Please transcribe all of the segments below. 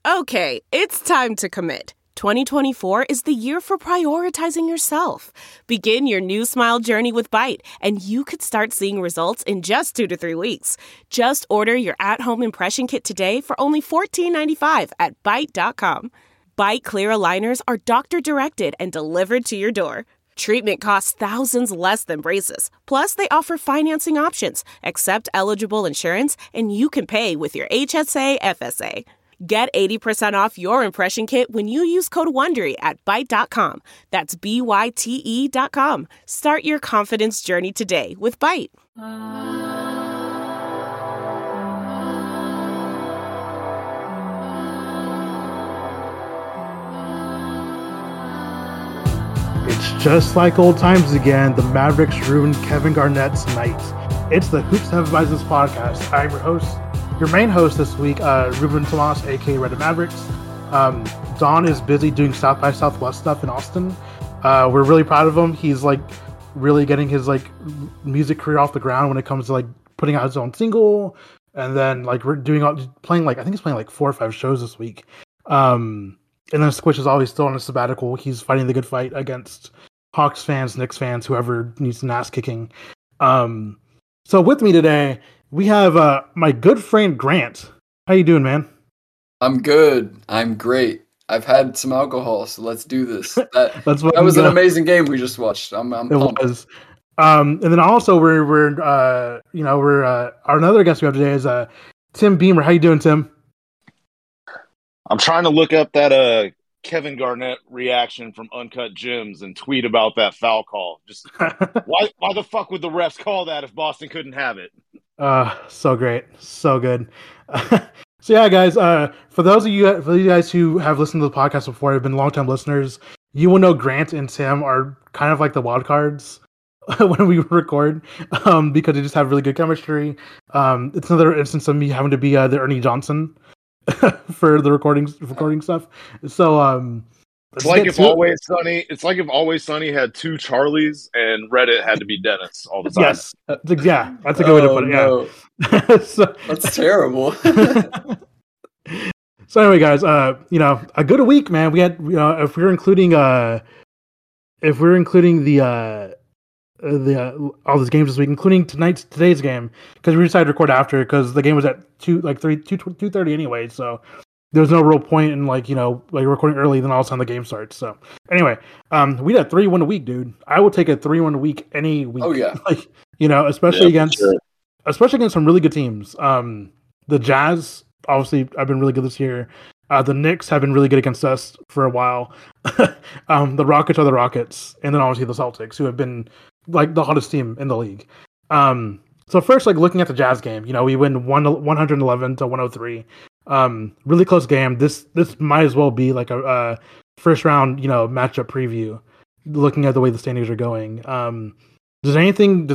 Okay, it's time to commit. 2024 is the year for prioritizing yourself. Begin your new smile journey with Byte, and you could start seeing results in just 2 to 3 weeks. Just order your at-home impression kit today for only $14.95 at Byte.com. Byte Clear aligners are doctor-directed and delivered to your door. Treatment costs thousands less than braces. Plus, they offer financing options, accept eligible insurance, and you can pay with your HSA FSA. Get 80% off your impression kit when you use code WONDERY at Byte.com. That's BYTE.com. Start your confidence journey today with Byte. It's just like old times again. The Mavericks ruined Kevin Garnett's night. It's the Hoops Have Business podcast. I'm your host, your main host this week, Ruben Tomas, aka Reddit Mavericks. Don is busy doing South by Southwest stuff in Austin. We're really proud of him. He's like really getting his like music career off the ground when it comes to like putting out his own single, and then like we're playing like I think he's playing like 4 or 5 shows this week. And then Squish is always still on a sabbatical. He's fighting the good fight against Hawks fans, Knicks fans, whoever needs an ass kicking. So with me today, we have my good friend Grant. How you doing, man? I'm good. I'm great. I've had some alcohol, so let's do this. That was an amazing game we just watched. I'm pumped. It was. And then also we're our another guest we have today is Tim Beamer. How you doing, Tim? I'm trying to look up that Kevin Garnett reaction from Uncut Gems and tweet about that foul call. Just why the fuck would the refs call that if Boston couldn't have it? So great, so good. So yeah, guys. For you guys who have listened to the podcast before, have been longtime listeners, you will know Grant and Tim are kind of like the wild cards when we record, because they just have really good chemistry. It's another instance of me having to be the Ernie Johnson for the recording stuff. So it's like if Always Sunny. It's like if Always Sunny had 2 Charlies and Reddit had to be Dennis all the time. Yes, yeah, that's a good way to put it. No. Yeah, so, that's terrible. So anyway, guys, a good week, man. We had, if we're including all these games this week, including today's game, because we decided to record after because the game was at 2:30 anyway, so there was no real point in recording early, then all of a sudden the game starts. So anyway, we had 3-1 a week, dude. I would take a 3-1 a week any week. Oh yeah, especially against some really good teams. The Jazz obviously have been really good this year. The Knicks have been really good against us for a while. The Rockets are the Rockets, and then obviously the Celtics, who have been like the hottest team in the league. So first, like looking at the Jazz game, we win 111 to 103. Really close game. This might as well be like a first round, matchup preview. Looking at the way the standings are going, does anything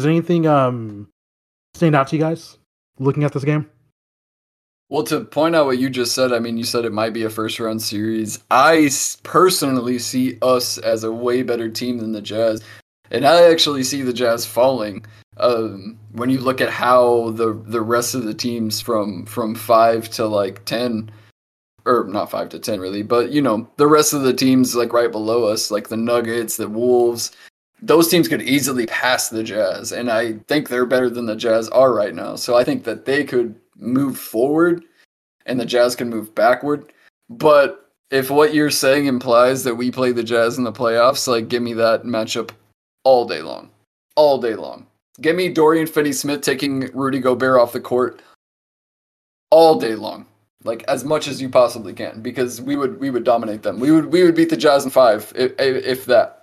stand out to you guys looking at this game? Well, to point out what you just said, I mean, you said it might be a first-round series. I personally see us as a way better team than the Jazz, and I actually see the Jazz falling. When you look at how the rest of the teams from 5 to like 10, or not 5 to 10 really, but the rest of the teams like right below us, like the Nuggets, the Wolves, those teams could easily pass the Jazz, and I think they're better than the Jazz are right now. So I think that they could move forward and the Jazz can move backward. But if what you're saying implies that we play the Jazz in the playoffs, like give me that matchup all day long. All day long. Give me Dorian Finney-Smith taking Rudy Gobert off the court all day long. Like as much as you possibly can, because we would dominate them. We would beat the Jazz in 5 if that.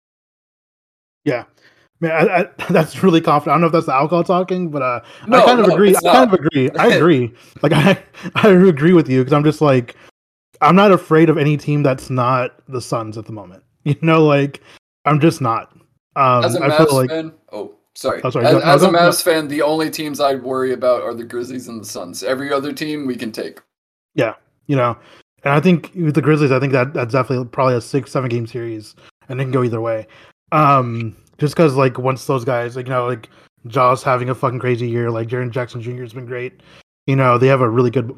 Yeah. Man, that's really confident. I don't know if that's the alcohol talking, but I agree. I agree. Like I agree with you, because I'm just like, I'm not afraid of any team that's not the Suns at the moment. I'm just not. As a Mavs fan, As a Mavs fan, the only teams I'd worry about are the Grizzlies and the Suns. Every other team we can take. Yeah, and I think with the Grizzlies, I think that's definitely probably a 6-7 game series, and it can go either way. Just because, like, once those guys, like Jaws having a fucking crazy year, like Jaren Jackson Jr. has been great. You know, they have a really good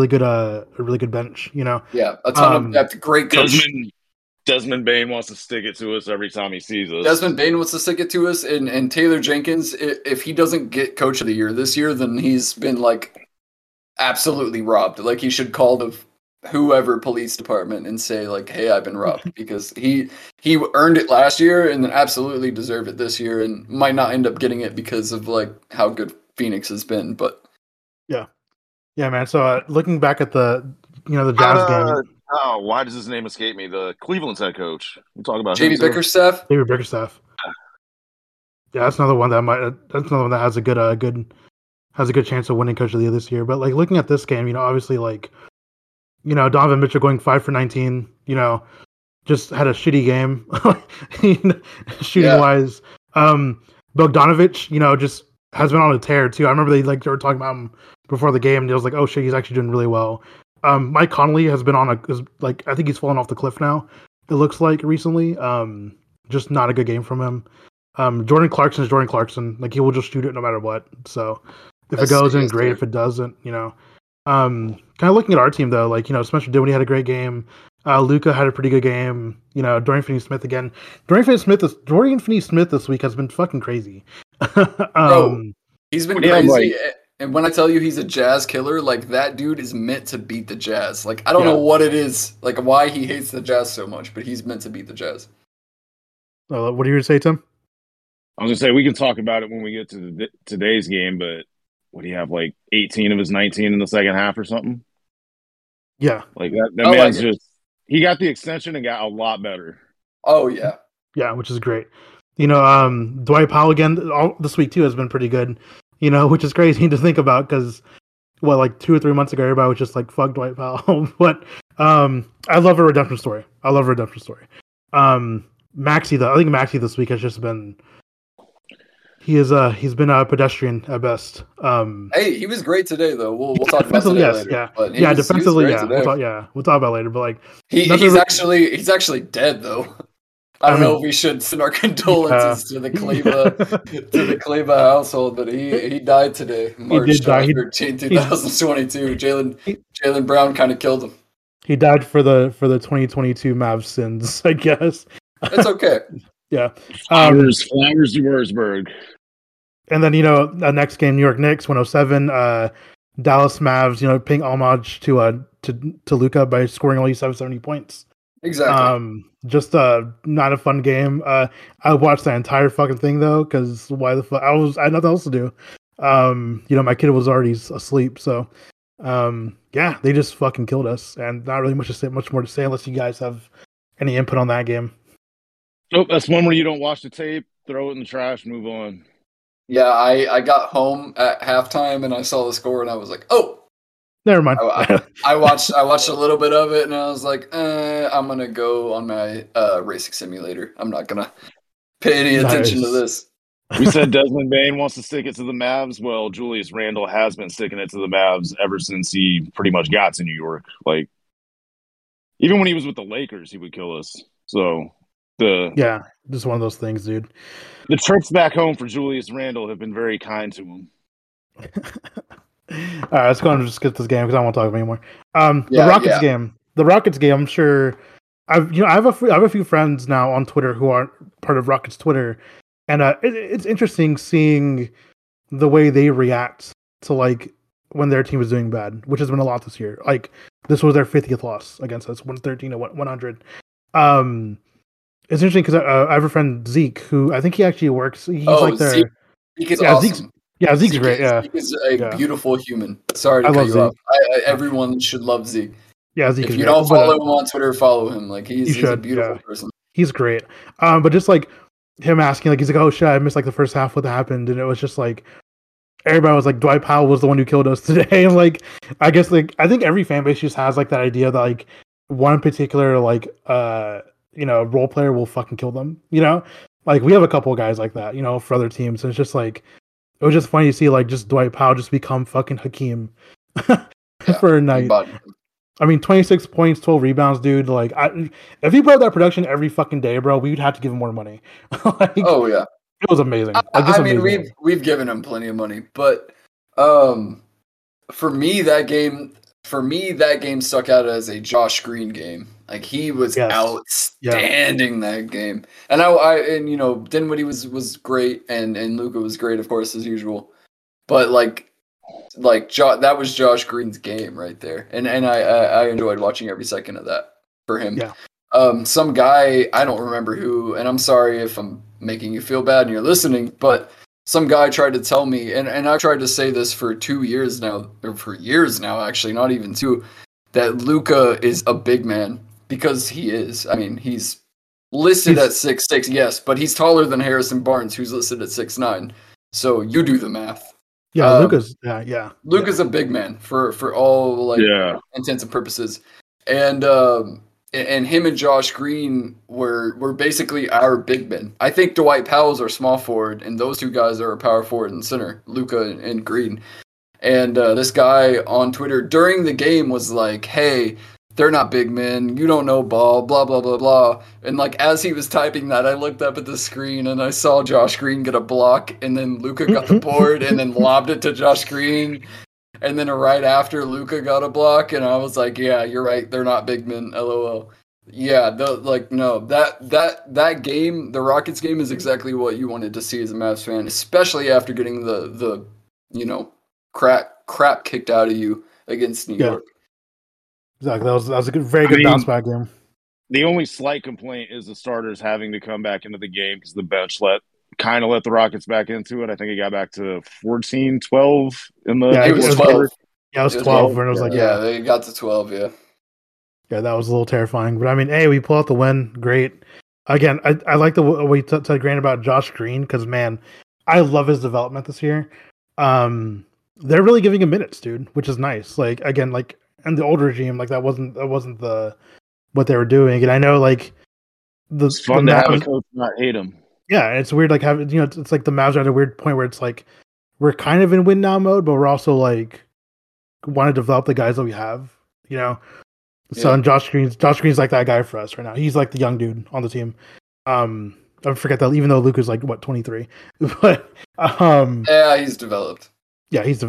bench. You know, Yeah, a ton of depth. Great coach. Desmond Bain wants to stick it to us every time he sees us. Desmond Bain wants to stick it to us, and Taylor Jenkins, if he doesn't get Coach of the Year this year, then he's been like absolutely robbed. Like he should call the whoever police department and say like, "Hey, I've been robbed," because he earned it last year and then absolutely deserved it this year, and might not end up getting it because of like how good Phoenix has been. But yeah, man. So looking back at the Jazz game. Oh, why does his name escape me? The Cleveland's head coach. We talk about JB Bickerstaff. JB Bickerstaff. Yeah, that's another one that has a good chance of winning Coach of the Year this year. But like looking at this game, you know, obviously like, you know, Donovan Mitchell going 5 for 19, you know, just had a shitty game shooting wise. Bogdanovich, you know, just has been on a tear too. I remember they were talking about him before the game, and it was like, oh shit, he's actually doing really well. Mike Conley has been I think he's fallen off the cliff now. It looks like recently. Just not a good game from him. Jordan Clarkson is Jordan Clarkson. Like he will just shoot it no matter what. So if it goes in, great. If it doesn't, you know. Kind of looking at our team though, like, you know, Spencer Dinwiddie had a great game. Luka had a pretty good game. You know, Dorian Finney-Smith again. Dorian Finney-Smith this week has been fucking crazy. Bro, he's been crazy. And when I tell you he's a Jazz killer, like that dude is meant to beat the Jazz. Like I don't know what it is, like why he hates the Jazz so much, but he's meant to beat the Jazz. What are you going to say, Tim? I was going to say we can talk about it when we get to today's game, but what do you have, like 18 of his 19 in the second half or something? Yeah. Like that man's just he got the extension and got a lot better. Oh yeah. Yeah, which is great. You know, Dwight Powell again this week too has been pretty good. You know, which is crazy to think about because, like 2 or 3 months ago, everybody was just like, fuck Dwight Powell. But I love a redemption story. Maxey, though, I think Maxey this week has just been, he's been a pedestrian at best. Hey, he was great today, though. We'll talk about today later. Yeah, defensively, yeah. We'll talk about it later. But like, he's actually dead, though. I don't know if we should send our condolences to the Kleba household, but he died today, March 13, 2022. Jaylen Brown kind of killed him. He died for the 2022 Mavs sins, I guess. That's okay. Yeah. Flowers to Wurzburg. And then, you know, next game, New York Knicks 107. Dallas Mavs, you know, paying homage to Luka by scoring only 770 points. Exactly. Just not a fun game. I watched that entire fucking thing though, because why the fuck? I had nothing else to do. You know, my kid was already asleep, so yeah, they just fucking killed us, and not really much more to say unless you guys have any input on that game. Nope, that's one where you don't watch the tape, throw it in the trash, move on. Yeah, I got home at halftime and I saw the score and I was like, oh. Never mind. I watched a little bit of it and I was like, I'm gonna go on my racing simulator. I'm not gonna pay any attention to this. We said Desmond Bain wants to stick it to the Mavs. Well, Julius Randle has been sticking it to the Mavs ever since he pretty much got to New York. Like, even when he was with the Lakers, he would kill us. So just one of those things, dude. The trips back home for Julius Randle have been very kind to him. All right, let's go and just get this game because I don't want to talk about it anymore. The Rockets game. I'm sure I have a few friends now on Twitter who are part of Rockets Twitter, and it's interesting seeing the way they react to like when their team is doing bad, which has been a lot this year. Like this was their 50th loss against us, 113-100. It's interesting because I have a friend Zeke who I think he actually works. He's Zeke is awesome. Zeke's great. Zeke is a beautiful human. Sorry to cut you off. Everyone should love Zeke. Yeah, Zeke. If you don't follow him on Twitter, follow him. Like he's a beautiful person. He's great. But just like him asking, like he's like, "Oh shit, I missed like the first half. What happened?" And it was just like everybody was like, "Dwight Powell was the one who killed us today." And like, I guess like I think every fan base just has like that idea that like one particular like role player will fucking kill them. You know, like we have a couple of guys like that. You know, for other teams, and it's just like. It was just funny to see like just Dwight Powell just become fucking Hakeem for a night. I mean, 26 points, 12 rebounds, dude. Like, if he brought that production every fucking day, bro, we would have to give him more money. Like, oh yeah, it was amazing. I mean, we've given him plenty of money, but For me, that game stuck out as a Josh Green game. Like he was outstanding that game, and Dinwiddie was great, and Luka was great, of course, as usual. But that was Josh Green's game right there, and I enjoyed watching every second of that for him. Yeah. Some guy, I don't remember who, and I'm sorry if I'm making you feel bad and you're listening, but some guy tried to tell me, and I've tried to say this for 2 years now, or for years now, actually, not even 2, that Luka is a big man, because he is. I mean, he's listed at 6'6", yes, but he's taller than Harrison Barnes, who's listed at 6'9". So you do the math. Yeah, Luka's a big man for all intents and purposes, and him and Josh Green were basically our big men. I think Dwight Powell's our small forward, and those two guys are a power forward and center, Luka and Green. And this guy on Twitter during the game was like, "Hey, they're not big men. You don't know ball, blah, blah, blah, blah." And as he was typing that, I looked up at the screen and I saw Josh Green get a block, and then Luka got the board and then lobbed it to Josh Green. And then right after, Luka got a block, and I was like, "Yeah, you're right. They're not big men. LOL." Yeah, that game, the Rockets game, is exactly what you wanted to see as a Mavs fan, especially after getting the crap kicked out of you against New York. Exactly. That was a very good bounce back game. The only slight complaint is the starters having to come back into the game because the bench let the Rockets back into it. I think it got back to 14, 12 in the. Yeah, it was 12. Yeah, it was 12. And it was they got to 12. Yeah. Yeah, that was a little terrifying. But I mean, hey, we pull out the win. Great. Again, I like the way you said Grant about Josh Green because, man, I love his development this year. They're really giving him minutes, dude, which is nice. And the old regime, that wasn't what they were doing. And I know, it's fun to have a coach not hate him. Yeah, it's weird, it's like the Mavs are at a weird point where it's we're kind of in win now mode, but we're also want to develop the guys that we have, So and Josh Green's like that guy for us right now. He's like the young dude on the team. I forget that, even though Luka's 23, but he's developed. Yeah, he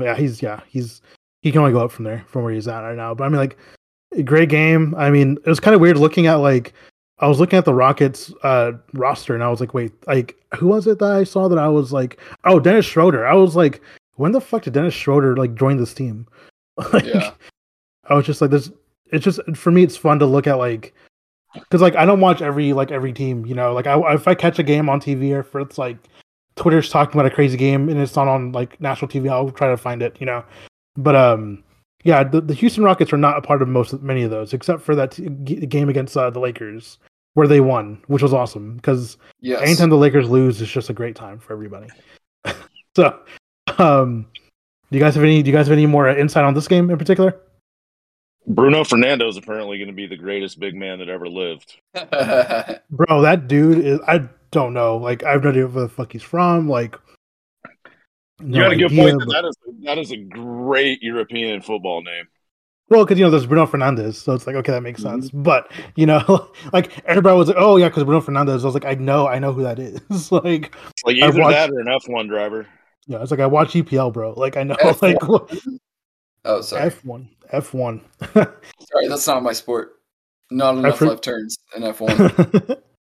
can only go up from there, from where he's at right now. But I mean, a great game. I mean, it was kind of weird looking at I was looking at the Rockets roster, and I was like, wait, who was it that I saw that I was like, oh, Dennis Schroeder. I was like, when the fuck did Dennis Schroeder join this team? I was just like, this. It's just, for me, it's fun to look at because I don't watch every team, if I catch a game on TV, or if it's Twitter's talking about a crazy game and it's not on national TV, I'll try to find it, But the Houston Rockets are not a part of many of those, except for that game against the Lakers where they won, which was awesome because anytime the Lakers lose, it's just a great time for everybody. So, do you guys have any more insight on this game in particular? Bruno Fernando is apparently going to be the greatest big man that ever lived. Bro, that dude is, I don't know. I have no idea where the fuck he's from. You got a good point. That is a great European football name. Well, because there's Bruno Fernandes, so it's okay, that makes sense. But everybody was like, "Oh yeah," because Bruno Fernandes. I was like, I know who that is. It's either that or an F1 driver. Yeah, it's I watch EPL, bro. I know. F1. Oh, sorry. F1. Sorry, that's not my sport. Not enough left turns in F1.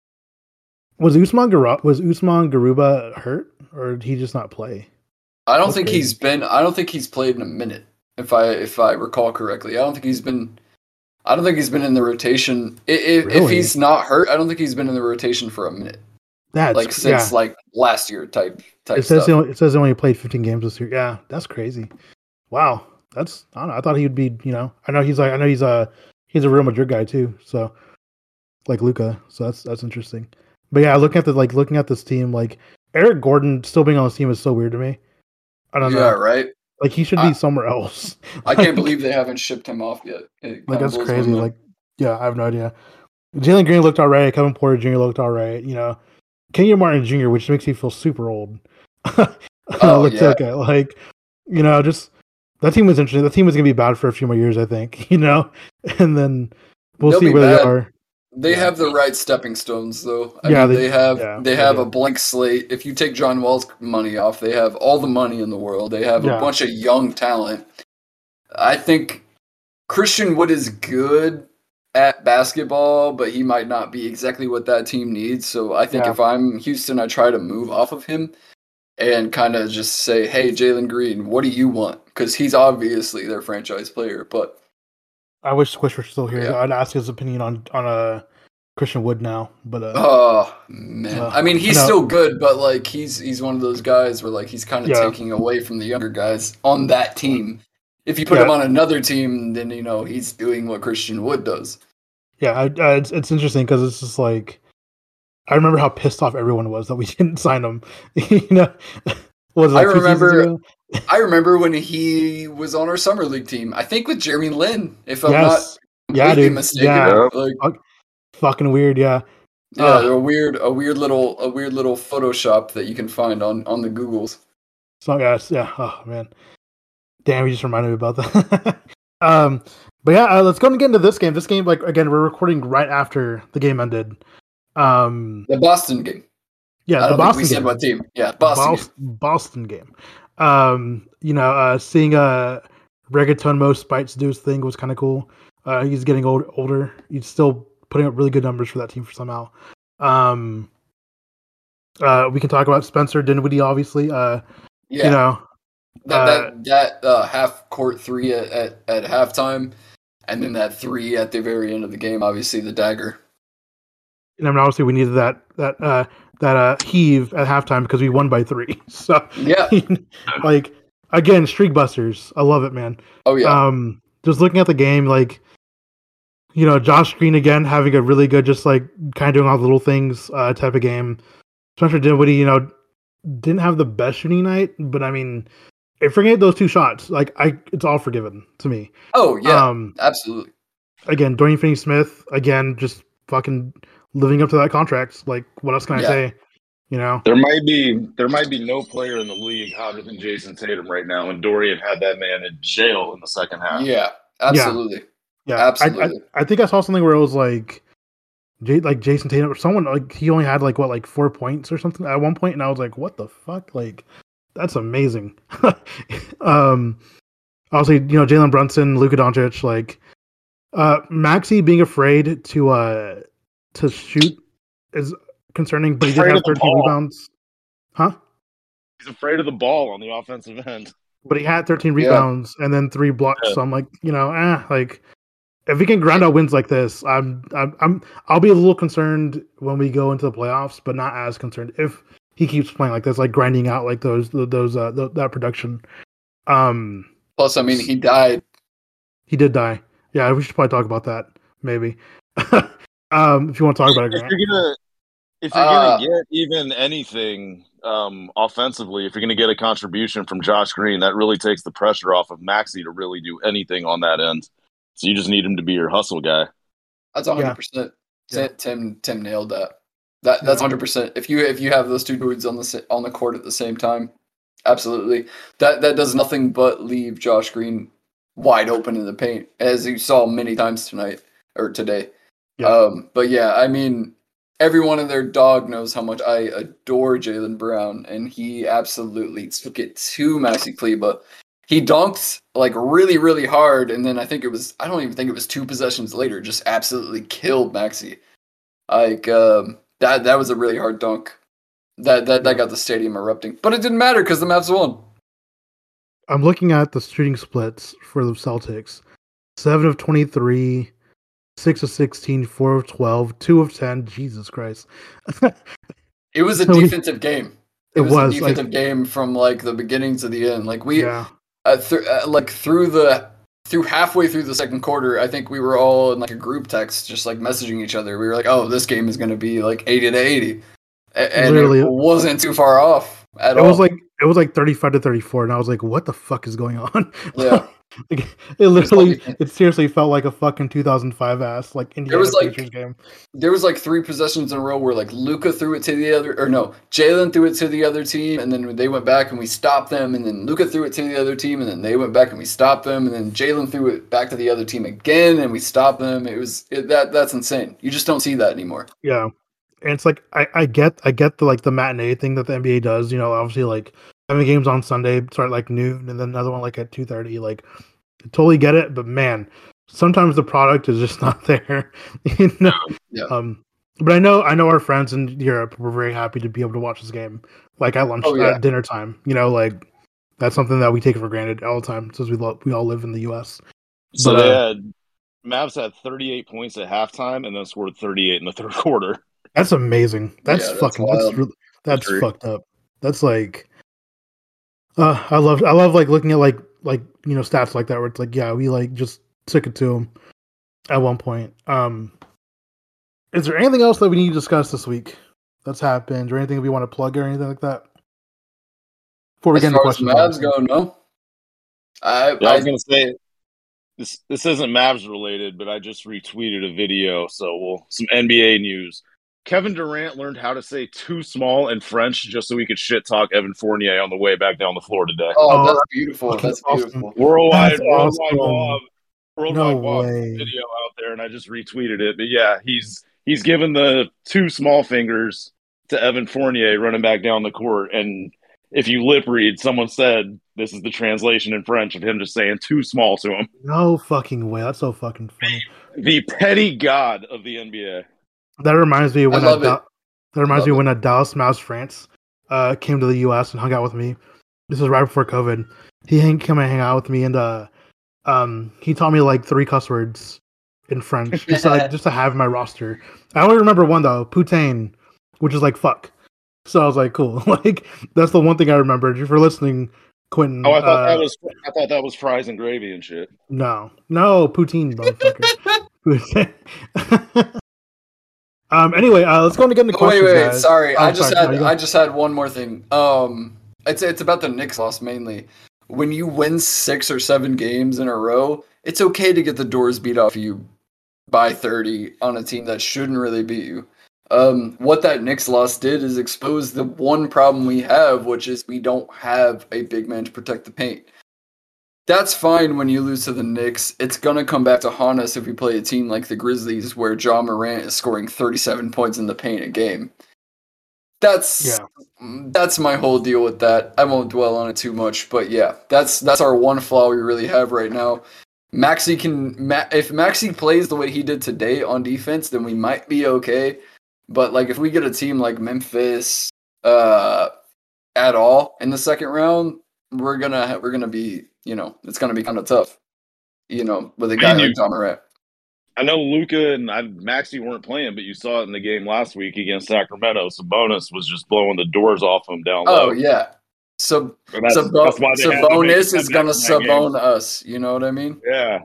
Was Usman Garuba hurt, or did he just not play? I don't think he's played in a minute. If I recall correctly, I don't think he's been in the rotation. If he's not hurt, I don't think he's been in the rotation for a minute. That's since last year type. It says he only played 15 games this year. Yeah, that's crazy. Wow, I don't know. I thought he would be. I know he's a Real Madrid guy too. So Luka. So that's interesting. But yeah, looking at this team, Eric Gordon still being on this team is so weird to me. I don't know. Yeah, right. He should be somewhere else. I can't believe they haven't shipped him off yet. That's crazy. I have no idea. Jalen Green looked all right. Kevin Porter Jr. looked all right. Kenyon Martin Jr., which makes me feel super old. Okay. Just that team was interesting. That team was going to be bad for a few more years, I think. And then we'll see where they are. They have the right stepping stones, though. They have a blank slate. If you take John Wall's money off, they have all the money in the world. They have a bunch of young talent. I think Christian Wood is good at basketball, but he might not be exactly what that team needs. So I think if I'm Houston, I try to move off of him and kind of just say, hey, Jalen Green, what do you want? Because he's obviously their franchise player. But I wish Squish was still here. Yeah. I'd ask his opinion on Christian Wood now. But oh man, I mean, he's still good, but like he's one of those guys where like he's kind of taking away from the younger guys on that team. If you put him on another team, then he's doing what Christian Wood does. Yeah, it's interesting because it's just like I remember how pissed off everyone was that we didn't sign him. I remember when he was on our summer league team. I think with Jeremy Lin, if I'm not completely mistaken. Yeah, fucking weird. Yeah, a weird little Photoshop that you can find on the Googles. So guys, oh man, damn, you just reminded me about that. But yeah, let's go and get into this game. This game, like again, we're recording right after the game ended. The Boston game. Yeah, the Boston game. Said what team? Yeah, Boston game. Seeing Reggaeton Mo Spites do his thing was kind of cool. He's getting older. He's still putting up really good numbers for that team for somehow. We can talk about Spencer Dinwiddie, obviously. That half court three at halftime, and then that three at the very end of the game. Obviously, the dagger. And I mean, obviously, we needed that heave at halftime because we won by 3. So yeah, like again, streak busters. I love it, man. Oh yeah. Just looking at the game, like Josh Green again having a really good, just like kind of doing all the little things type of game. Spencer Dinwiddie, didn't have the best shooting night, but I mean, if forget those 2 shots, like it's all forgiven to me. Oh yeah, absolutely. Again, Dorian Finney-Smith, again, just fucking living up to that contract. Like, what else can I say? There might be no player in the league hotter than Jason Tatum right now, and Dorian had that man in jail in the second half. Yeah, absolutely. Yeah, absolutely. I think I saw something where it was like Jason Tatum or someone, like he only had like 4 points or something at one point, and I was like, what the fuck? Like, that's amazing. Obviously, Jalen Brunson, Luka Doncic, like Maxey being afraid to shoot is concerning, but he did have 13 rebounds. Huh? He's afraid of the ball on the offensive end. But he had 13 rebounds and then 3 blocks. Yeah. So I'm like, like if we can grind out wins like this, I'll be a little concerned when we go into the playoffs, but not as concerned if he keeps playing like this, like grinding out like that production. Plus, I mean, he died. He did die. Yeah, we should probably talk about that maybe. If you want to talk about it, Grant. If you're gonna get even anything offensively, if you're gonna get a contribution from Josh Green, that really takes the pressure off of Maxey to really do anything on that end. So you just need him to be your hustle guy. That's 100%. Yeah. Tim nailed that. That's 100%. If you have those 2 dudes on the court at the same time, absolutely. That does nothing but leave Josh Green wide open in the paint, as you saw many times tonight or today. Yeah. But yeah, I mean, everyone and their dog knows how much I adore Jaylen Brown, and he absolutely took it to Maxi Kleber. He dunked like really, really hard, and then I don't even think it was 2 possessions later, just absolutely killed Maxi. Like that was a really hard dunk. That got the stadium erupting, but it didn't matter because the Mavs won. I'm looking at the shooting splits for the Celtics: 7 of 23. 6 of 16, 4 of 12, 2 of 10. Jesus Christ. It was a defensive game. It was a defensive game from like the beginning to the end. Like through halfway through the second quarter, I think we were all in like a group text, just like messaging each other. We were like, "Oh, this game is going to be like 80-80," and literally, it wasn't too far off at all. It was like 35-34, and I was like, "What the fuck is going on?" Yeah. Like, it seriously felt like a fucking 2005 ass like Indiana Pacers game. There was like 3 possessions in a row where like Luka threw it to the other, or no, Jalen threw it to the other team, and then they went back and we stopped them, and then Luka threw it to the other team, and then they went back and we stopped them, and then Jalen threw it back to the other team again, and we stopped them. That's insane. You just don't see that anymore. Yeah, and it's like I get the like the matinee thing that the NBA does. Obviously like having games on Sunday start like noon, and then another one like at 2:30. Like totally get it, but man, sometimes the product is just not there. You know? Yeah. But I know our friends in Europe were very happy to be able to watch this game, like at lunch, at dinner time. You know, like that's something that we take for granted all the time since we all live in the U.S. So Mavs had 38 points at halftime and then scored 38 in the third quarter. That's amazing. That's that's fucked up. That's like, I love like looking at like stats like that where it's like, yeah, we like just took it to them at one point. Is there anything else that we need to discuss this week that's happened, or anything we want to plug or anything like that? Before we get into questions, Mavs go, no. I was gonna say this isn't Mavs related, but I just retweeted a video. So some NBA news. Kevin Durant learned how to say "too small" in French just so he could shit talk Evan Fournier on the way back down the floor today. Oh, that's beautiful. That's beautiful. Worldwide awesome. video out there, and I just retweeted it. But yeah, he's given the two small fingers to Evan Fournier running back down the court. And if you lip read, someone said this is the translation in French of him just saying "too small" to him. No fucking way. That's so fucking funny. The petty god of the NBA. That reminds me when when Dallas Mouse France came to the U.S. and hung out with me. This was right before COVID. He came and hang out with me, and he taught me like 3 cuss words in French just to have in my roster. I only remember one though, putain, which is like fuck. So I was like, cool. Like that's the one thing I remembered. If you're listening, Quentin. Oh, I thought that was fries and gravy and shit. No, poutine, motherfucker. Anyway, let's go and get into questions. Wait, guys. Sorry. I just had one more thing. It's about the Knicks loss mainly. When you win 6 or 7 games in a row, it's okay to get the doors beat off you by 30 on a team that shouldn't really beat you. What that Knicks loss did is expose the one problem we have, which is we don't have a big man to protect the paint. That's fine when you lose to the Knicks. It's going to come back to haunt us if we play a team like the Grizzlies where Ja Morant is scoring 37 points in the paint a game. That's my whole deal with that. I won't dwell on it too much, but yeah, that's our one flaw we really have right now. If Maxey plays the way he did today on defense, then we might be okay. But like if we get a team like Memphis at all in the second round, we're gonna be, it's gonna be kind of tough, with a guy like Ja Morant. I know Luka and Maxey weren't playing, but you saw it in the game last week against Sacramento. Sabonis was just blowing the doors off him down low. Oh yeah, so Sabonis is gonna Sabone us. You know what I mean? Yeah.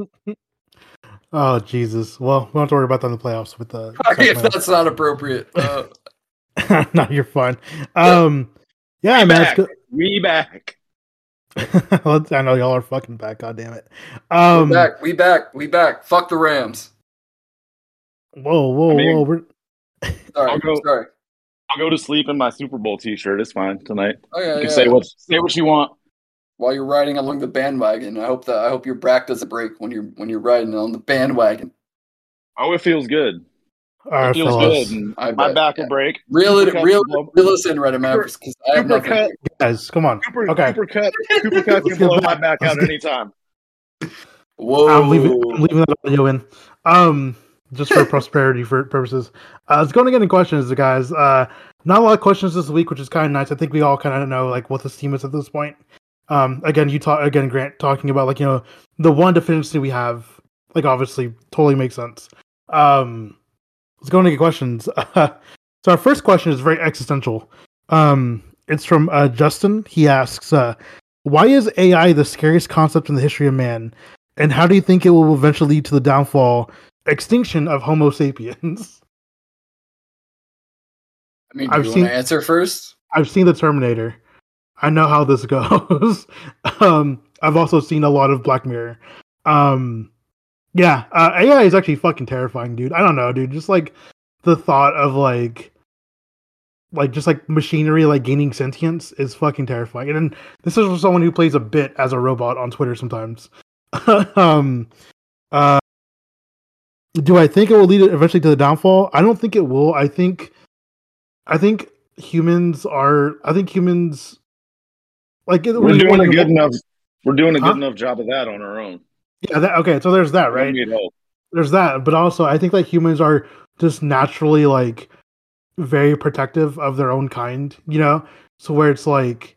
Oh Jesus! Well, we don't have to worry about that in the playoffs with the. If that's not appropriate. No, you're fine. Yeah, man. We back. I know y'all are fucking back. God damn it. We back. Fuck the Rams. Whoa. Sorry. I'll go to sleep in my Super Bowl T-shirt. It's fine tonight. Oh yeah. You can say what you want. While you're riding along the bandwagon, I hope your back doesn't break when you're riding on the bandwagon. Oh, it feels good. All right, it feels good. And my back will break. Reel us in, Reddit Mavericks, because I have nothing. Cut. Guys, come on. Okay. Cooper Cut can blow my back out anytime. Whoa! I'm leaving that audio in. Just for prosperity purposes. Let's go and get into questions, guys. Not a lot of questions this week, which is kind of nice. I think we all kind of know like what this team is at this point. Again, Grant talking about like the one deficiency we have, like obviously totally makes sense. Let's go into questions. So our first question is very existential. It's from Justin. He asks, "Why is AI the scariest concept in the history of man, and how do you think it will eventually lead to the extinction of Homo sapiens?" I mean, do you want to answer first? I've seen the Terminator. I know how this goes. I've also seen a lot of Black Mirror. AI is actually fucking terrifying, dude. I don't know, dude. Just like the thought of like just like machinery like gaining sentience is fucking terrifying. And then this is for someone who plays a bit as a robot on Twitter sometimes. Do I think it will lead eventually to the downfall? I don't think it will. I think humans like we're doing a good enough. We're doing a good enough job of that on our own. Yeah. Okay. So there's that, We don't right? need help. There's that, but also I think that humans are just naturally like very protective of their own kind, you know. So where it's like,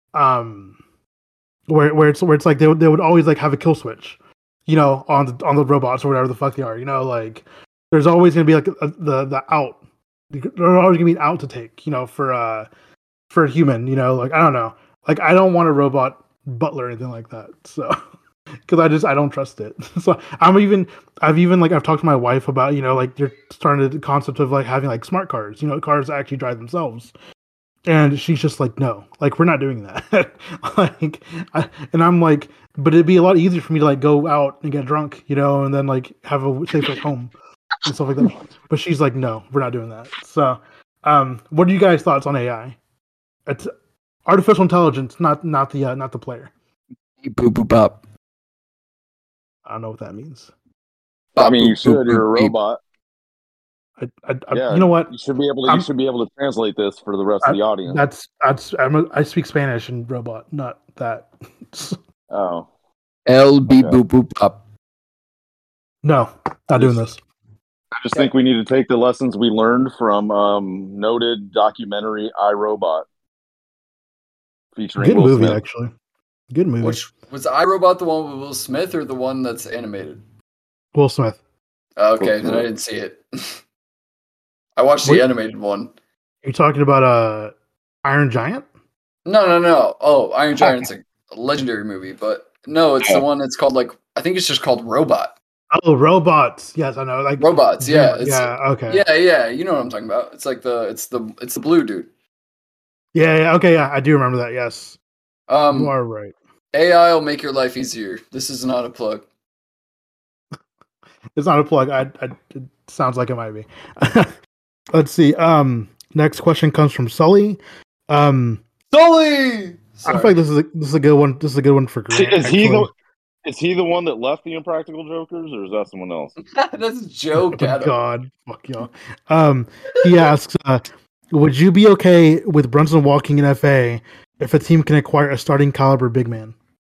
where it's like they would always like have a kill switch, you know, on the robots or whatever the fuck they are, you know, like there's always gonna be like the out. There's always gonna be an out to take, you know, for a human, you know, like I don't know, like I don't want a robot butler or anything like that, so because I don't trust it. So I've even like I've talked to my wife about, you know, like you're starting the concept of like having like smart cars, you know, cars that actually drive themselves. And she's just like, no, like we're not doing that. Like, and I'm like, but it'd be a lot easier for me to like go out and get drunk, you know, and then like have a safe like home and stuff like that. But she's like, no, we're not doing that. So, what are you guys' thoughts on AI? It's artificial intelligence, not the player. Boop boop bop. I don't know what that means. I mean, you should. You're a robot. Yeah, you know what? You should be able to translate this for the rest of the audience. I speak Spanish and robot, not that. Oh. LB boop boop pop. No, not doing this. I just think we need to take the lessons we learned from noted documentary iRobot. Featuring Good Will movie, Smith. actually. Good movie. Which was iRobot the one with Will Smith or the one that's animated? Will Smith. Okay, then I didn't see it. I watched the animated one. You're talking about Iron Giant? No. Oh, Iron Giant's a legendary movie, but no, it's the one that's called like I think it's just called Robot. Oh, Robots. Yes, I know. Like Robots. Yeah. Okay. Yeah. You know what I'm talking about. It's like it's the blue dude. Yeah. Okay. Yeah, I do remember that. Yes. You are right. AI will make your life easier. This is not a plug. It's not a plug. It sounds like it might be. Let's see. Next question comes from Sully. Sully. Sorry. I feel like this is a good one. This is a good one for Grant. Is he the one that left the Impractical Jokers, or is that someone else? That's a joke. Oh, God, fuck y'all. He asks, would you be okay with Brunson walking in FA if a team can acquire a starting caliber big man?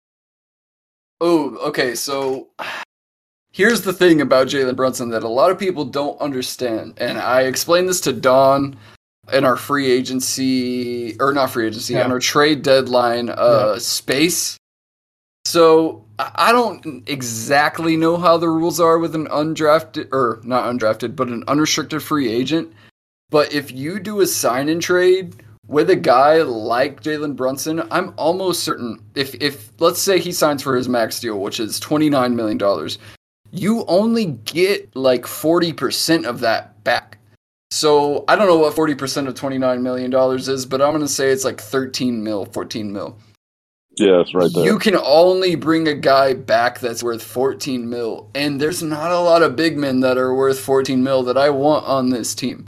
Oh, okay. So here's the thing about Jalen Brunson that a lot of people don't understand, and I explained this to Don in our free agency, or not free agency, on our trade deadline space. So I don't exactly know how the rules are with an undrafted, or not undrafted, but an unrestricted free agent. But if you do a sign-in trade with a guy like Jalen Brunson, I'm almost certain if let's say he signs for his max deal, which is $29 million, you only get like 40% of that back. So I don't know what 40% of $29 million is, but I'm going to say it's like 13 mil, 14 mil. Yeah, it's right there. You can only bring a guy back that's worth 14 mil, and there's not a lot of big men that are worth 14 mil that I want on this team.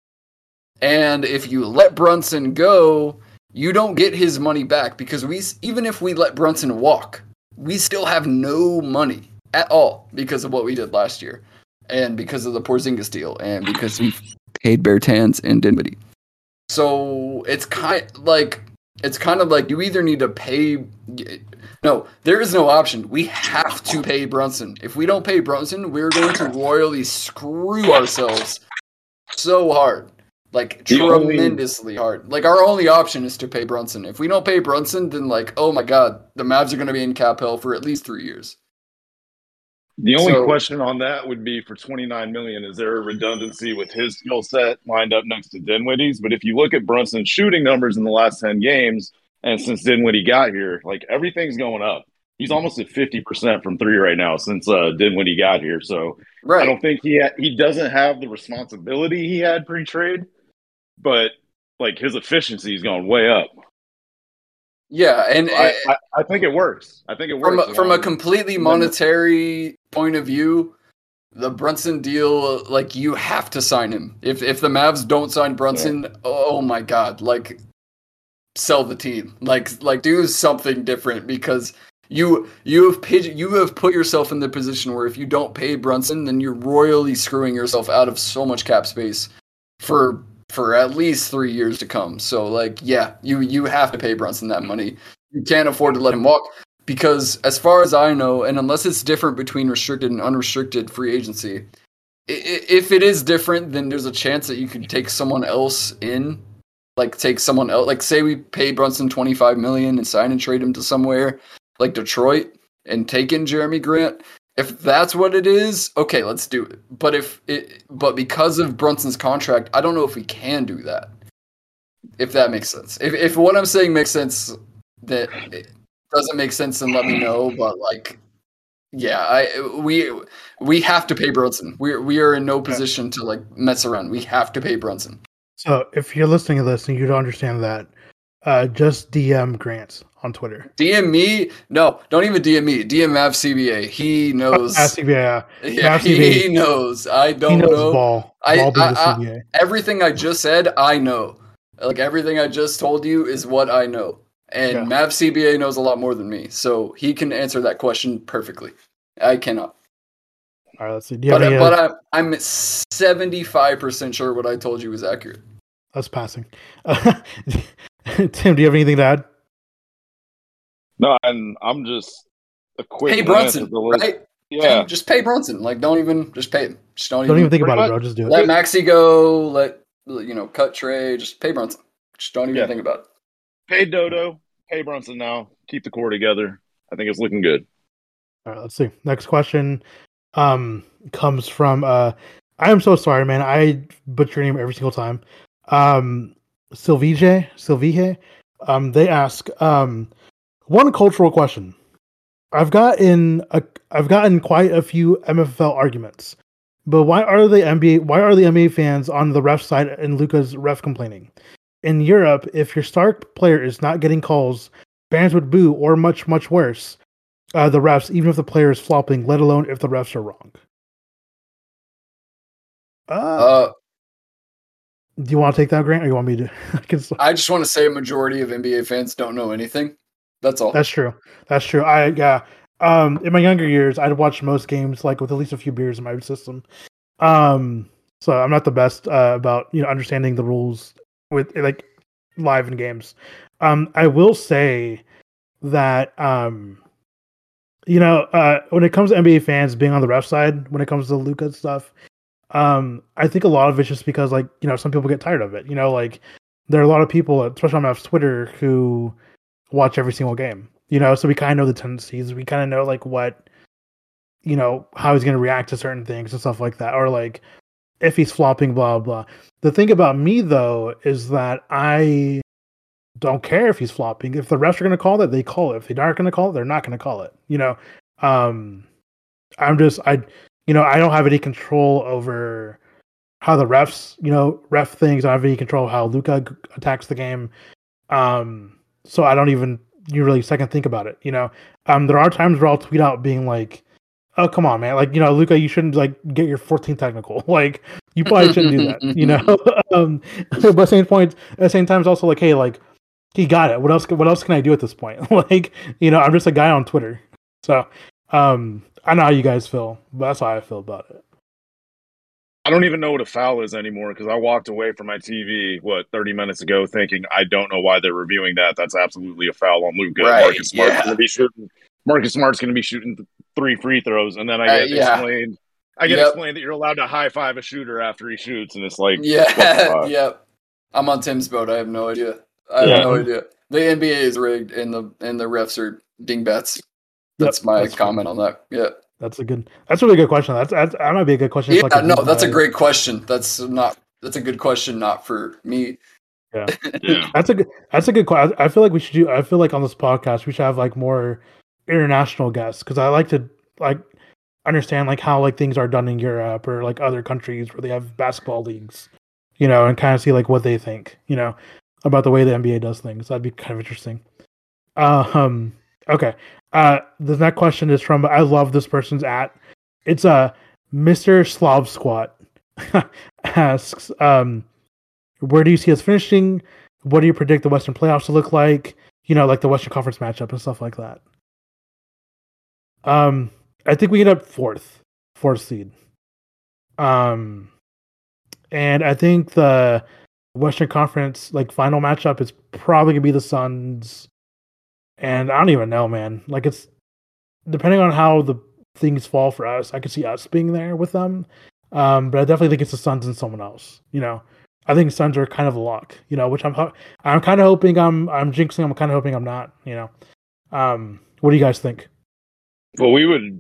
And if you let Brunson go, you don't get his money back because even if we let Brunson walk, we still have no money at all because of what we did last year, and because of the Porzingis deal, and because we paid Bertans and Dinwiddie. So it's kind of like you either need to pay. No, there is no option. We have to pay Brunson. If we don't pay Brunson, we're going to royally screw ourselves so hard. Like, tremendously hard. Like, our only option is to pay Brunson. If we don't pay Brunson, then, like, oh my god, the Mavs are going to be in cap hell for at least 3 years. The only question on that would be for $29 million, is there a redundancy with his skill set lined up next to Dinwiddie's? But if you look at Brunson's shooting numbers in the last 10 games, and since Dinwiddie got here, like, everything's going up. He's almost at 50% from three right now since Dinwiddie got here. So right. I don't think he doesn't have the responsibility he had pre-trade, but like his efficiency has gone way up. Yeah, and I think it works. I think it works from a completely monetary point of view. The Brunson deal, like, you have to sign him. If the Mavs don't sign Brunson, oh my god, like, sell the team, like do something different, because you have put yourself in the position where if you don't pay Brunson, then you're royally screwing yourself out of so much cap space for at least 3 years to come. So, like, yeah, you have to pay Brunson that money. You can't afford to let him walk. because as far as I know, and unless it's different between restricted and unrestricted free agency, if it is different, then there's a chance that you could take someone else in, like take someone else. Like say we pay Brunson $25 million and sign and trade him to somewhere like Detroit and take in Jeremy Grant. If that's what it is, okay, let's do it. But because of Brunson's contract, I don't know if we can do that. If that makes sense. If what I'm saying makes sense, that it doesn't make sense, then let me know. But like, yeah, we have to pay Brunson. We are in no position to like mess around. We have to pay Brunson. So if you're listening to this and you don't understand that, just DM Grant on Twitter. DM me? No, don't even DM me. DM Mav CBA. He knows. CBA, yeah, he knows. I don't know. Ball CBA. Everything I just said, I know. Like everything I just told you is what I know. And Mav CBA knows a lot more than me. So he can answer that question perfectly. I cannot. All right, let's see. But I'm 75% sure what I told you was accurate. That's passing. Tim, do you have anything to add? No, and I'm just a quick. Pay Brunson, right? Yeah, just pay Brunson. Like, don't even just pay him. Just don't even think about it, bro. Just do it. Let Maxey go. Let cut Trey. Just pay Brunson. Just don't even think about it. Pay Dodo. Pay Brunson now. Keep the core together. I think it's looking good. All right, let's see. Next question comes from I am so sorry, man. I butcher your name every single time. Sylvie. They ask one cultural question. I've gotten quite a few MFL arguments, but why are the NBA fans on the ref side and Luka's ref complaining? In Europe, if your star player is not getting calls, fans would boo, or much worse, the refs, even if the player is flopping, let alone if the refs are wrong. Do you want to take that, Grant, or you want me to? I just want to say a majority of NBA fans don't know anything. That's all. That's true. In my younger years, I'd watch most games like with at least a few beers in my system. So I'm not the best about understanding the rules with like live in games. I will say that when it comes to NBA fans being on the ref side, when it comes to Luka stuff, I think a lot of it's just because some people get tired of it. Like there are a lot of people, especially on Mavs Twitter, who watch every single game. So we kind of know the tendencies. We kind of know like what, how he's going to react to certain things and stuff like that, or like if he's flopping, blah blah. The thing about me though is that I don't care if he's flopping. If the refs are going to call it, they call it. If they aren't going to call it, they're not going to call it. I don't have any control over how the refs, ref things. I don't have any control how Luka attacks the game. So I don't even really second think about it. There are times where I'll tweet out being like, "Oh, come on, man! Like, Luka, you shouldn't like get your 14th technical. Like, you probably shouldn't do that." But at the same time, it's also like, hey, like, he got it. What else can I do at this point? Like, I'm just a guy on Twitter. So, I know how you guys feel, but that's how I feel about it. I don't even know what a foul is anymore because I walked away from my TV 30 minutes ago thinking I don't know why they're reviewing that. That's absolutely a foul on Luka. Right, Marcus Smart's going to be shooting 3 free throws, and then I get explained. I get explained that you're allowed to high five a shooter after he shoots, and it's like, yep. I'm on Tim's boat. I have no idea. I have no idea. The NBA is rigged, and the refs are dingbats. That's my comment on that. Yeah. That's a really good question. That might be a good question. Yeah, that's a great question. That's a good question, not for me. Yeah. That's a good question. I feel like we should do. I feel like on this podcast we should have like more international guests because I like to like understand like how like things are done in Europe or like other countries where they have basketball leagues, and kind of see like what they think, about the way the NBA does things. That'd be kind of interesting. Okay. The next question is from, I love this person's it's Mr. Slav Squat asks, where do you see us finishing? What do you predict the Western playoffs to look like? Like the Western Conference matchup and stuff like that. I think we end up fourth seed. And I think the Western Conference like final matchup is probably gonna be the Suns And I don't even know, man. Like, it's depending on how the things fall for us. I could see us being there with them, but I definitely think it's the Suns and someone else. I think Suns are kind of a lock. Which I'm kind of hoping I'm jinxing. I'm kind of hoping I'm not. What do you guys think? Well, we would,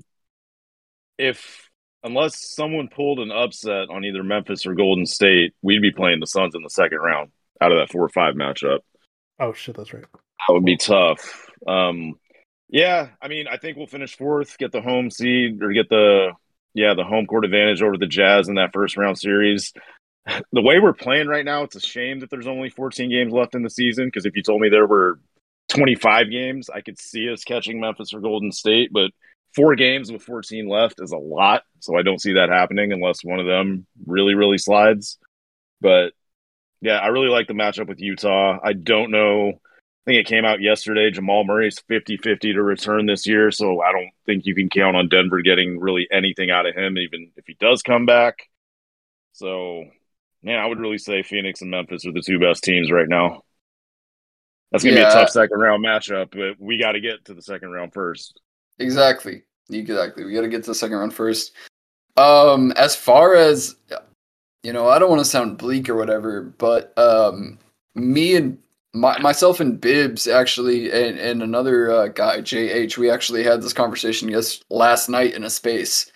unless someone pulled an upset on either Memphis or Golden State, we'd be playing the Suns in the second round out of that 4-5 matchup. Oh shit, that's right. That would be tough. Yeah, I mean, I think we'll finish fourth, get the home seed, or get the home court advantage over the Jazz in that first round series. The way we're playing right now, it's a shame that there's only 14 games left in the season, because if you told me there were 25 games, I could see us catching Memphis or Golden State, but 4 games with 14 left is a lot, so I don't see that happening unless one of them really, really slides. But yeah, I really like the matchup with Utah. I don't know. I think it came out yesterday. Jamal Murray's 50-50 to return this year, so I don't think you can count on Denver getting really anything out of him, even if he does come back. So, yeah, I would really say Phoenix and Memphis are the 2 best teams right now. That's going to be a tough second-round matchup, but we got to get to the second round first. Exactly. We got to get to the second round first. As far as, I don't want to sound bleak or whatever, but me and myself and Bibbs actually, and another guy, JH, we actually had this conversation last night in a space.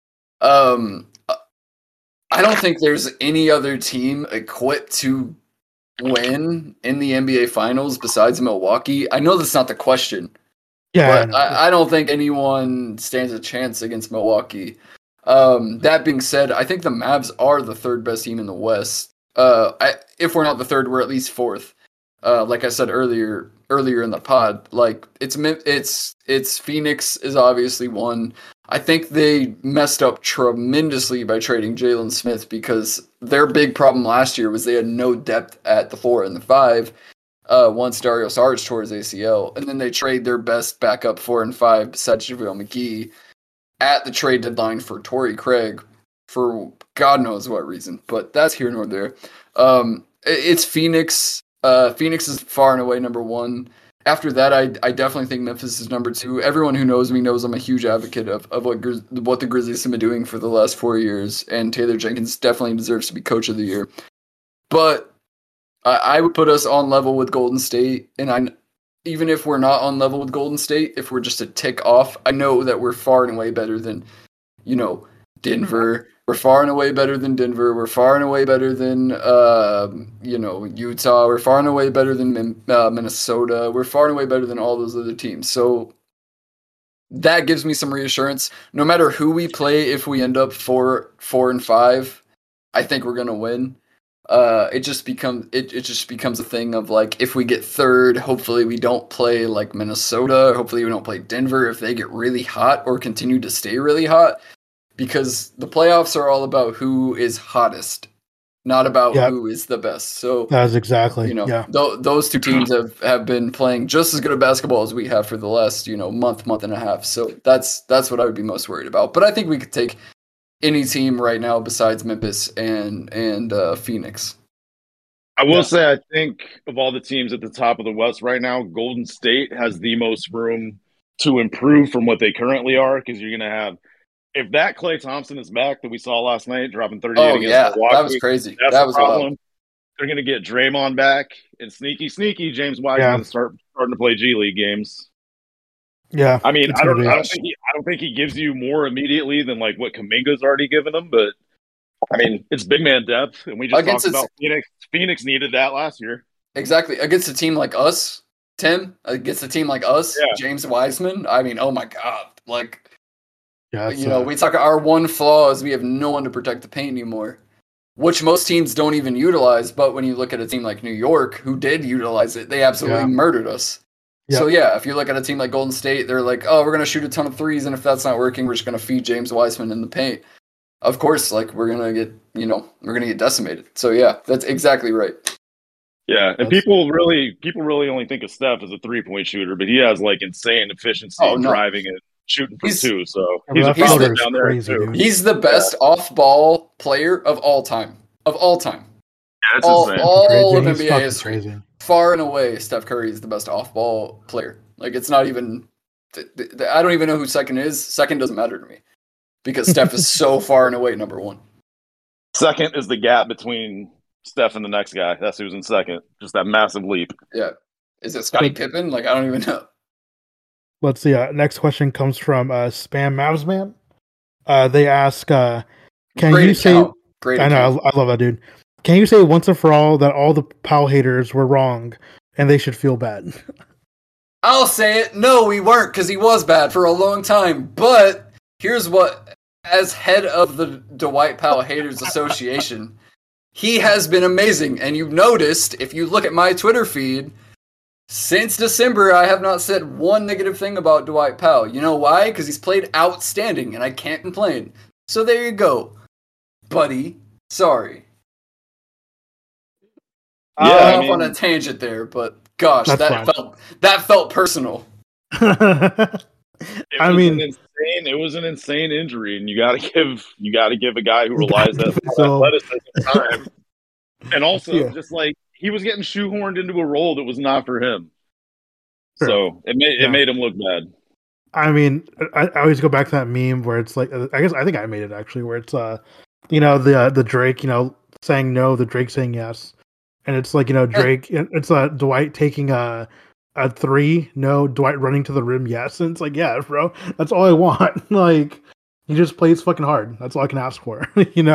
I don't think there's any other team equipped to win in the NBA Finals besides Milwaukee. I know that's not the question. Yeah, but I don't think anyone stands a chance against Milwaukee. That being said, I think the Mavs are the 3rd best team in the West. If we're not the 3rd, we're at least 4th. Like I said earlier in the pod, like it's Phoenix is obviously one. I think they messed up tremendously by trading Jalen Smith, because their big problem last year was they had no depth at the 4 and the 5. Once Dario Saric tore his ACL, and then they trade their best backup 4 and 5 besides JaVale McGee at the trade deadline for Torrey Craig for God knows what reason, but that's here nor there. It's Phoenix. Phoenix is far and away number 1. After that, I definitely think Memphis is number 2. Everyone who knows me knows I'm a huge advocate of what the Grizzlies have been doing for the last 4 years, and Taylor Jenkins definitely deserves to be Coach of the Year. But I would put us on level with Golden State, and even if we're not on level with Golden State, if we're just a tick off, I know that we're far and away better than, Denver. We're far and away better than Denver. We're far and away better than, Utah. We're far and away better than Minnesota. We're far and away better than all those other teams. So that gives me some reassurance. No matter who we play, if we end up 4 and 5, I think we're gonna win. It just becomes a thing of like, if we get 3rd, hopefully we don't play like Minnesota. Hopefully we don't play Denver if they get really hot or continue to stay really hot, because the playoffs are all about who is hottest, not about who is the best. So that's exactly, those 2 teams have been playing just as good a basketball as we have for the last, month and a half. So that's what I would be most worried about. But I think we could take any team right now besides Memphis and Phoenix. I will say, I think of all the teams at the top of the West right now, Golden State has the most room to improve from what they currently are, because you're going to have, if that Klay Thompson is back that we saw last night, dropping 38 against Milwaukee, that was crazy. That was a problem. Wild. They're going to get Draymond back, and sneaky James Wiseman starting to play G League games. Yeah, I mean, I don't think he gives you more immediately than like what Kuminga's already given him, but I mean, it's big man depth, and we just talked about Phoenix. Phoenix needed that last year. Exactly, against a team like us, Tim. Against a team like us, James Wiseman. I mean, oh my God, like, we talk. Our one flaw is we have no one to protect the paint anymore, which most teams don't even utilize. But when you look at a team like New York, who did utilize it, they absolutely murdered us. Yep. So, if you look at a team like Golden State, they're like, oh, we're going to shoot a ton of threes, and if that's not working, we're just going to feed James Wiseman in the paint. Of course, like, we're going to get decimated. So, that's exactly right. Yeah, and people really only think of Steph as a three-point shooter, but he has, like, insane efficiency driving and shooting from 2, so he's a problem down there, too. He's the best off-ball player of all time. Of all time. Yeah, that's insane. All of NBA history. Far and away, Steph Curry is the best off-ball player. Like, it's not even. I don't even know who second is. Second doesn't matter to me because Steph is so far and away number one. Second is the gap between Steph and the next guy. That's who's in second. Just that massive leap. Yeah. Is it Scottie Pippen? Like, I don't even know. Let's see. Next question comes from Spam Mavsman. They ask, "Can Great you say?" account. Great I know. I love that dude. Can you say once and for all that all the Powell haters were wrong and they should feel bad? I'll say it. No, we weren't, because he was bad for a long time. But here's what, as head of the Dwight Powell Haters Association, he has been amazing. And you've noticed, if you look at my Twitter feed, since December, I have not said one negative thing about Dwight Powell. You know why? Because he's played outstanding, and I can't complain. So there you go, buddy. Sorry. I went off on a tangent there, but gosh, that felt personal. It was an insane injury, and you got to give a guy who relies on athleticism time. And also, just like he was getting shoehorned into a role that was not for him, so it made him look bad. I mean, I always go back to that meme where it's like, I think I made it actually, where it's the Drake, saying no, the Drake saying yes. And it's like, Drake, it's Dwight taking a 3, no, Dwight running to the rim, yes. And it's like, yeah, bro, that's all I want. Like, he just plays fucking hard. That's all I can ask for,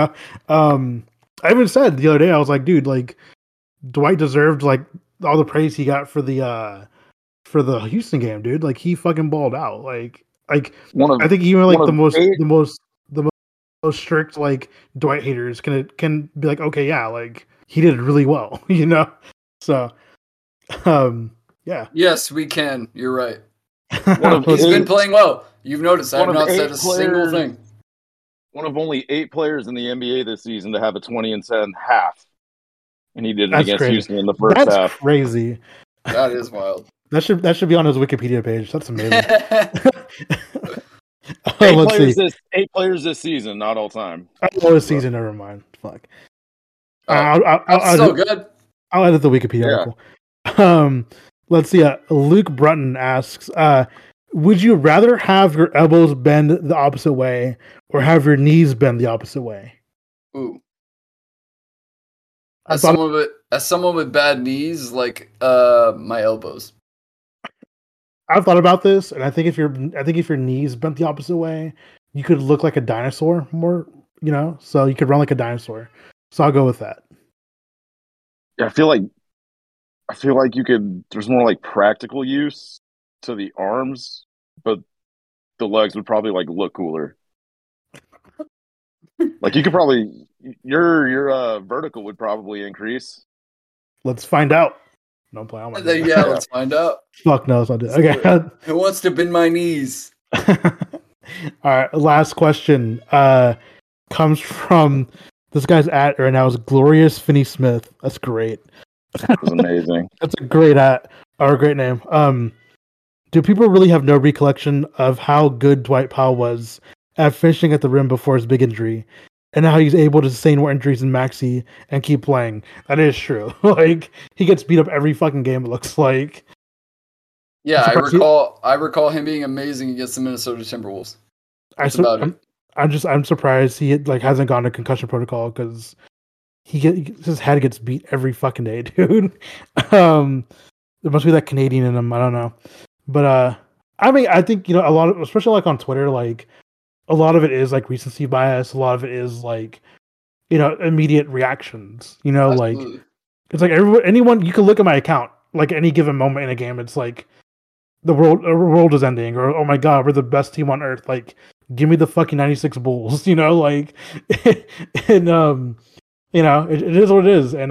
I even said the other day, I was like, dude, like, Dwight deserved, like, all the praise he got for the Houston game, dude. Like, he fucking balled out. Like I think even, like, the most strict, like, Dwight haters can be like, okay, yeah, like, he did really well, So, yeah. Yes, we can. You're right. He's been playing well. You've noticed. I have not said a single thing. One of only 8 players in the NBA this season to have a 20-7 half, and he did it against Houston in the first half. That's crazy. That is wild. That should be on his Wikipedia page. That's amazing. 8 players this season, not all time. This season, never mind. Fuck. That's so good. I'll edit the Wikipedia article. Let's see. Luke Brunton asks, would you rather have your elbows bend the opposite way or have your knees bend the opposite way? Ooh. As someone with bad knees, like my elbows. I've thought about this, and I think if your knees bent the opposite way, you could look like a dinosaur more, so you could run like a dinosaur. So I'll go with that. Yeah, I feel like you could. There's more like practical use to the arms, but the legs would probably like look cooler. Like you could probably your vertical would probably increase. Let's find out. Don't play on my let's find out. Fuck no, I'll do it. Okay. Who wants to bend my knees? All right, last question comes from this guy's at right now is Glorious Finney Smith. That's great. That's amazing. That's a great great name. Do people really have no recollection of how good Dwight Powell was at finishing at the rim before his big injury, and how he's able to sustain more injuries in Maxey and keep playing? That is true. Like, he gets beat up every fucking game, it looks like. Yeah, I recall him being amazing against the Minnesota Timberwolves. I'm surprised he hasn't gone to concussion protocol because his head gets beat every fucking day, dude. There must be that Canadian in him. I don't know, but I mean, I think a lot of, especially like on Twitter, like a lot of it is like recency bias. A lot of it is like immediate reactions. Like it's like anyone you can look at my account like any given moment in a game. It's like the world is ending, or oh my god, we're the best team on earth. Like, give me the fucking 96 Bulls, like, and it is what it is. And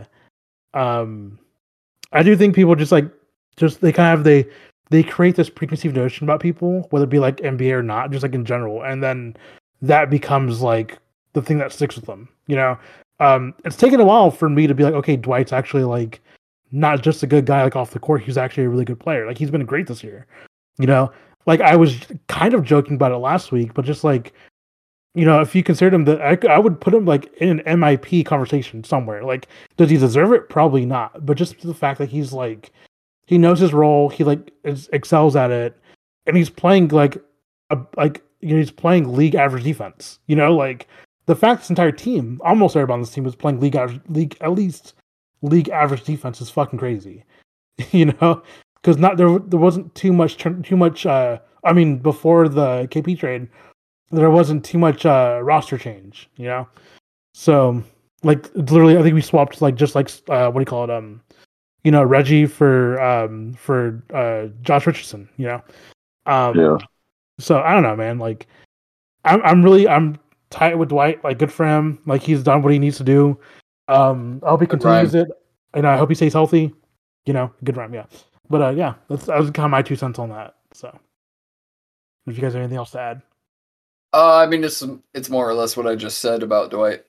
I do think people they create this preconceived notion about people, whether it be like NBA or not, just like in general, and then that becomes like the thing that sticks with them. It's taken a while for me to be like, okay, Dwight's actually like not just a good guy like off the court, he's actually a really good player. Like, he's been great this year. Like, I was kind of joking about it last week, but just like, if you considered him, I would put him like in an MIP conversation somewhere. Like, does he deserve it? Probably not. But just the fact that he's like He knows his role. He excels at it, and he's playing he's playing league average defense. The fact this entire team, almost everybody on this team, was playing at least league average defense is fucking crazy. Because there wasn't too much. Before the KP trade, there wasn't too much roster change. So literally, I think we swapped what do you call it? Reggie for Josh Richardson. Yeah. So I don't know, man. I'm tight with Dwight. Good for him. He's done what he needs to do. I hope he continues it, and I hope he stays healthy. Good rhyme, yeah. But yeah, that was kind of my 2 cents on that. So, if you guys have anything else to add, it's more or less what I just said about Dwight.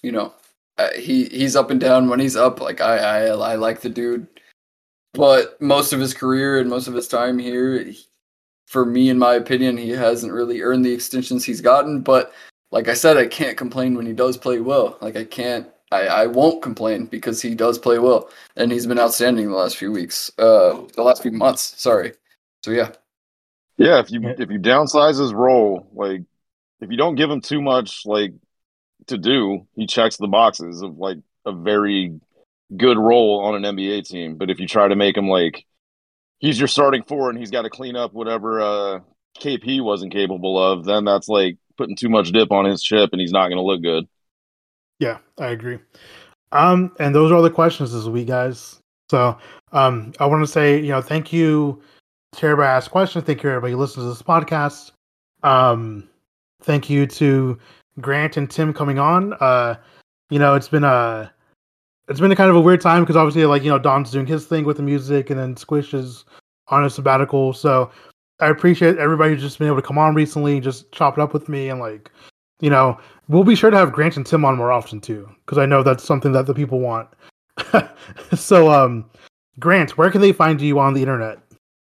He's up and down. When he's up, I like the dude, but most of his career and most of his time here, for me, in my opinion, he hasn't really earned the extensions he's gotten. But like I said, I can't complain when he does play well. I won't complain because he does play well, and he's been outstanding the last few months. Sorry. So yeah. Yeah, if you downsize his role, if you don't give him too much to do, he checks the boxes of a very good role on an NBA team. But if you try to make him he's your starting four and he's got to clean up whatever KP wasn't capable of, then that's putting too much dip on his chip, and he's not going to look good. Yeah, I agree. And those are all the questions this week, guys. So I want to say, thank you to everybody who asked questions. Thank you everybody who listens to this podcast. Thank you to Grant and Tim coming on. It's been a kind of a weird time because obviously Don's doing his thing with the music, and then Squish is on a sabbatical. So I appreciate everybody who's just been able to come on recently, just chop it up with me, and we'll be sure to have Grant and Tim on more often too, because I know that's something that the people want. So, Grant, where can they find you on the internet?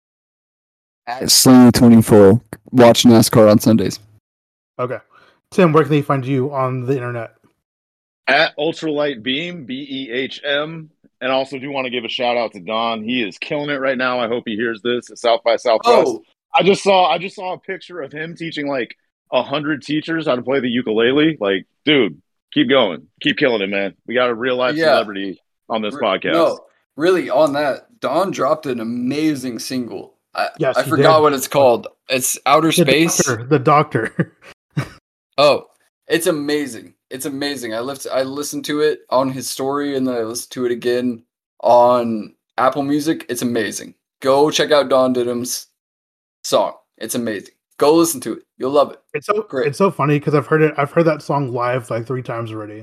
At Sling24. Watch NASCAR on Sundays. Okay. Tim, where can they find you on the internet? At Ultralight Beam, BEHM. And also do want to give a shout out to Don. He is killing it right now. I hope he hears this at South by Southwest. Oh. I just saw a picture of him teaching 100 teachers how to play the ukulele. Dude, keep going. Keep killing it, man. We got a real life celebrity on this podcast. No, really, on that, Don dropped an amazing single. Yes, I forgot what it's called. It's Outer Space. The Doctor. Oh, it's amazing. It's amazing. I listened to it on his story, and then I listened to it again on Apple Music. It's amazing. Go check out Don Didim's song. It's amazing. Go listen to it. You'll love it. It's so great. It's so funny because I've heard that song live 3 times already.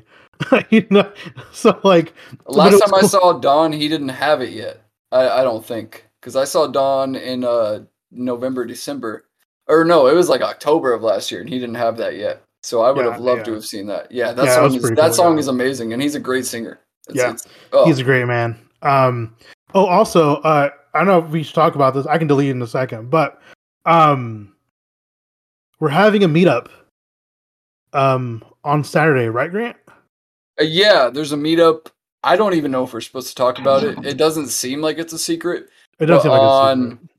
So last time I saw Don, he didn't have it yet. I don't think, because I saw Don in November, December, or no, it was October of last year, and he didn't have that yet. So I would have loved to have seen that. Yeah, that song is amazing, and he's a great singer. He's a great man. Also, I don't know if we should talk about this. I can delete it in a second, but we're having a meetup on Saturday, right, Grant? Yeah, there's a meetup. I don't even know if we're supposed to talk about it. It doesn't seem like it's a secret. It doesn't seem like it's a secret.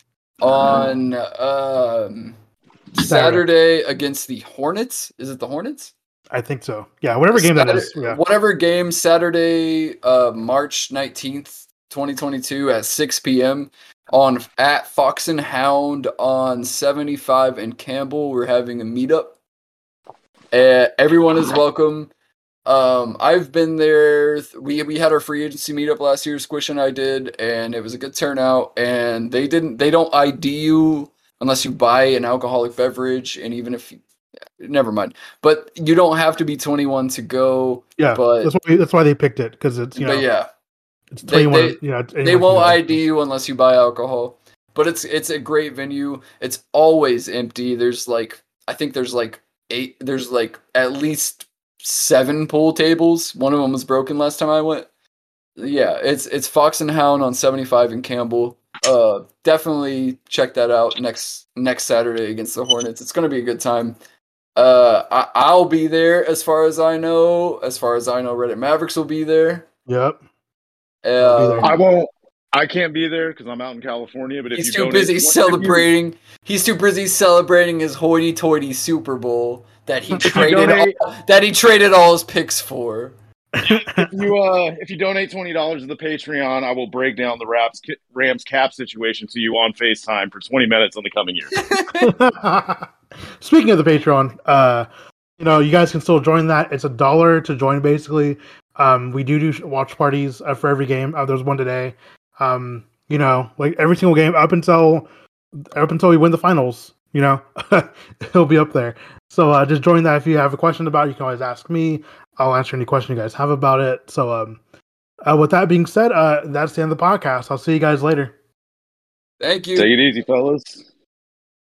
On Saturday against the Hornets. Is it the Hornets? I think so. Yeah, whatever game that is. Yeah. Whatever game, Saturday, March 19th, 2022 at 6 p.m. at Fox and Hound on 75 and Campbell. We're having a meetup. Everyone is welcome. I've been there. We had our free agency meetup last year. Squish and I did, and it was a good turnout. And they don't ID you unless you buy an alcoholic beverage, and even if never mind. But you don't have to be 21 to go. Yeah, but that's why they picked it, because it's it's 21. They won't ID you unless you buy alcohol. But it's a great venue. It's always empty. There's I think there's 8. There's at least 7 pool tables. One of them was broken last time I went. Yeah, it's Fox and Hound on 75 in Campbell. Definitely check that out next Saturday against the Hornets. It's gonna be a good time. I'll be there as far as I know. As far as I know, Reddit Mavericks will be there. Yep. I I can't be there because I'm out in California. But he's too busy celebrating. He's too busy celebrating his hoity-toity Super Bowl that he traded all his picks for. If you donate $20 to the Patreon, I will break down the Rams cap situation to you on FaceTime for 20 minutes in the coming year. Speaking of the Patreon, you guys can still join that. It's $1 to join, basically. We do watch parties for every game. There's one today. Like every single game up until we win the finals. It'll be up there. So just join that. If you have a question about it, you can always ask me. I'll answer any question you guys have about it. So with that being said, that's the end of the podcast. I'll see you guys later. Thank you. Take it easy, fellas.